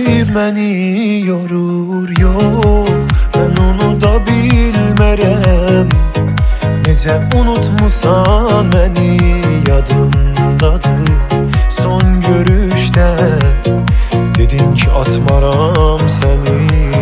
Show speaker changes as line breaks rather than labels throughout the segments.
məni yorur, yox, mən onu da bilmərəm. Necə unutmusan məni, yadımdadır son görüşdə dedin ki atmaram səni.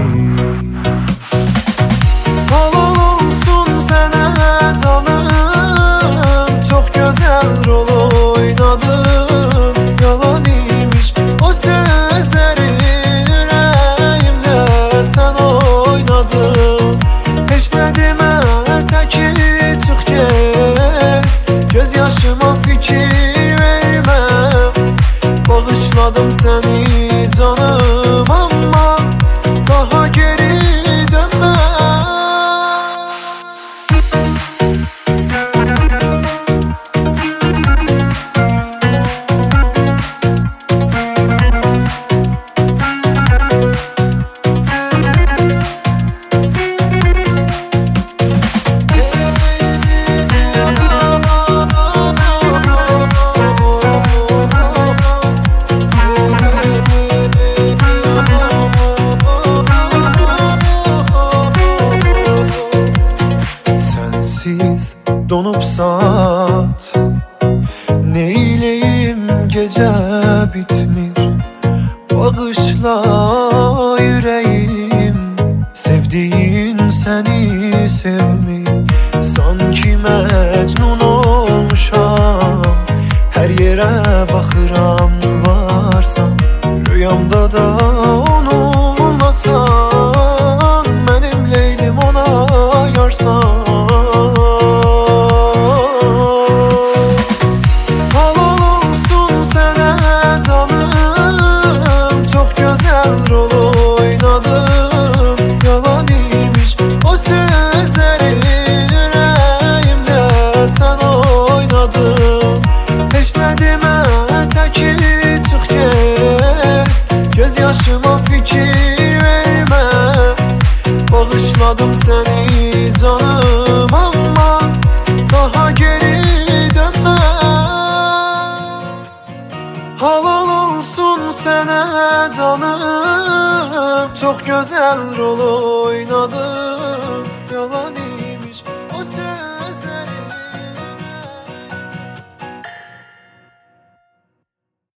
Halal olsun sənə canım, çox gözəl rol oynadın. Yalan imiş o sözləri, ürəyimdə sən oynadın. Heç nə demə, təki çıx get, göz yaşıma fikir vermə. Bağışladım səni canım, amma daha geri dönmə. Donup saat, neyleyim gece bitmir. Bağışla yüreğim, sevdiğin seni sevmir. Sanki Mecnun olmuşam, her yere bakıram varsan. Rüyamda da onunlasan, benim Leylim ona yarsan. Rol oynadın, yalan imiş o sözleri, yüreğimdə sən oynadın. Heç nə demə, təki çıx get, göz yaşıma fikir vermə. Bağışladım səni canım, amma daha geri dönmə. Halal olsun sənə canım, çox gözəl rol oynadın. Yalan